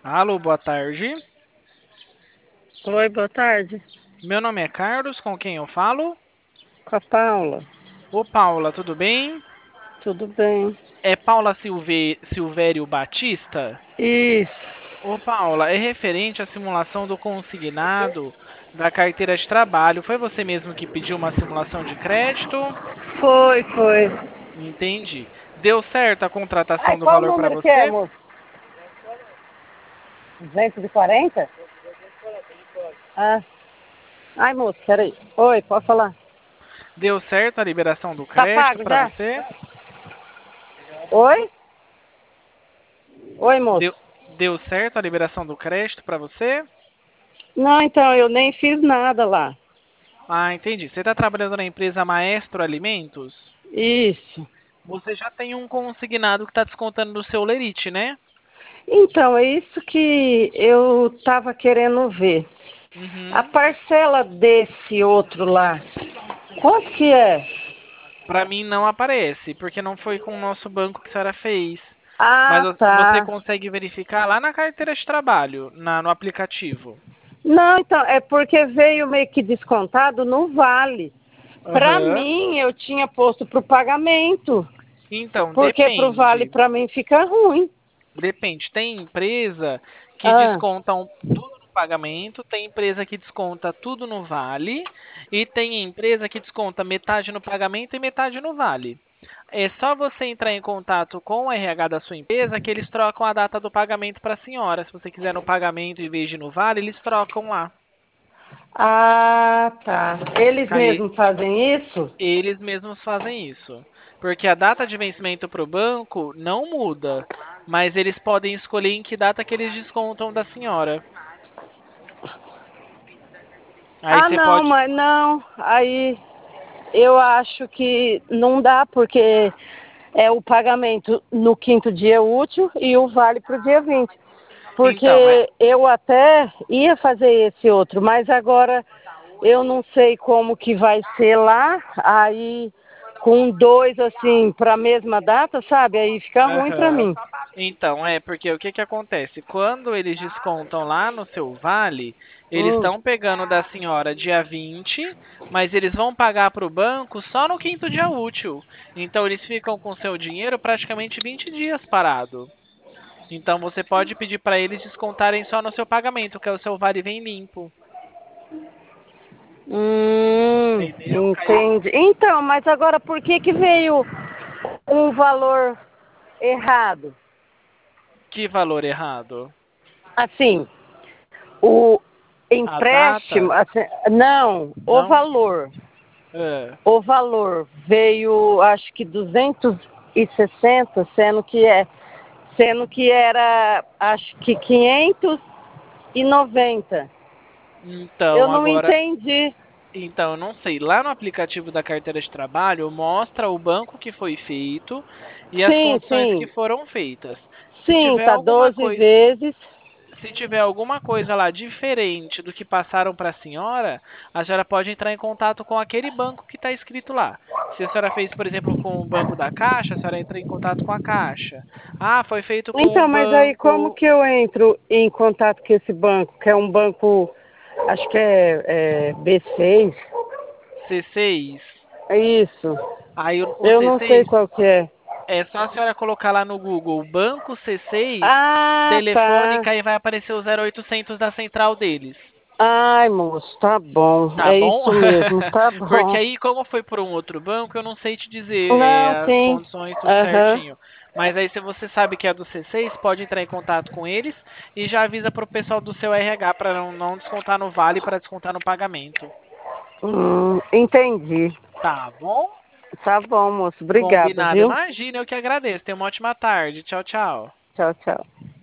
Alô, boa tarde. Oi, boa tarde. Meu nome é Carlos, com quem eu falo? Com a Paula. Ô, Paula, tudo bem? Tudo bem? É Paula Silvério Batista? Isso. Ô, Paula, é referente à simulação do consignado da carteira de trabalho. Foi você mesmo que pediu uma simulação de crédito? Foi. Entendi. Deu certo a Ai, contratação do qual o valor para número que é, você? moço? 240? Ah. Ai, moço, peraí. Oi, pode falar. Deu certo a liberação do Tá crédito pago para já? você? Oi? Oi, moço. Deu, deu certo a liberação do crédito para você? Não, então, eu nem fiz nada lá. Ah, entendi. Você está trabalhando na empresa Maestro Alimentos? Isso. Você já tem um consignado que está descontando do seu lerite, né? Então, é isso que eu tava querendo ver. A Uhum. parcela desse outro lá, quanto que é? Para mim não aparece, porque não foi com o nosso banco que a senhora fez. Mas Ah, você tá. consegue verificar lá na carteira de trabalho, no aplicativo. Não, então, é porque veio meio que descontado no Vale. Para Aham. mim, eu tinha posto para o pagamento, Então, porque para o Vale depende. para mim fica ruim. Depende. Tem empresa que Ah, descontam tudo no pagamento, tem empresa que desconta tudo no vale, e tem empresa que desconta metade no pagamento e metade no vale. É só você entrar em contato com o RH da sua empresa que eles trocam a data do pagamento para a senhora. Se você quiser no pagamento em vez de no vale, eles trocam lá. tá. Eles Aí mesmos fazem isso? eles mesmos fazem isso. Porque a data de vencimento para o banco não muda, mas eles podem escolher em que data que eles descontam da senhora. Aí Ah, você não, pode. mas não. Aí eu acho que não dá, porque é o pagamento no quinto dia útil e o vale para o dia 20. Então, Porque eu até ia fazer esse outro, mas agora eu não sei como que vai ser lá, aí com dois assim para a mesma data, sabe? Aí fica ruim para aham. mim. Então, porque o que que acontece? Quando eles descontam lá no seu vale, eles Hum. estão pegando da senhora dia 20, mas eles vão pagar para o banco só no quinto dia útil. Então, eles ficam com seu dinheiro praticamente 20 dias parado. Então, você pode pedir para eles descontarem só no seu pagamento, que é o seu vale vem limpo. Entendeu? Entendi. Então, mas agora por que que veio um valor errado? Que valor errado? Assim, o A empréstimo, data? assim, não, o Não? valor. É. O valor veio, acho que 260, sendo que era, acho que 590. Eu Então, não agora. entendi. Então, eu não sei. Lá no aplicativo da carteira de trabalho, mostra o banco que foi feito e as Sim, condições que sim. foram feitas. Se Sim, tiver tá alguma 12 coisa, vezes. se tiver alguma coisa lá diferente do que passaram para a senhora pode entrar em contato com aquele banco que está escrito lá. Se a senhora fez, por exemplo, com o banco da Caixa, a senhora entra em contato com a Caixa. Ah, foi feito com o Então, mas aí como banco que eu entro em contato com esse banco? Que é um banco, acho que é B6. C6. É isso. Aí o Eu não sei C6 qual que é. é só a senhora colocar lá no Google Banco C6 Ah, tá. Telefônica e vai aparecer o 0800 da central deles. Ai, moço, tá bom. Tá É bom? isso mesmo, tá Porque bom. aí, como foi por um outro banco, eu não sei te dizer Não, as sim. condições tudo Aham. certinho. Mas aí, se você sabe que é do C6, pode entrar em contato com eles e já avisa pro pessoal do seu RH para não descontar no vale, para descontar no pagamento. Entendi. Tá bom? Tá bom, moço. Obrigada, Combinado. viu? Imagina, eu que agradeço. Tenha uma ótima tarde. Tchau, tchau. Tchau, tchau.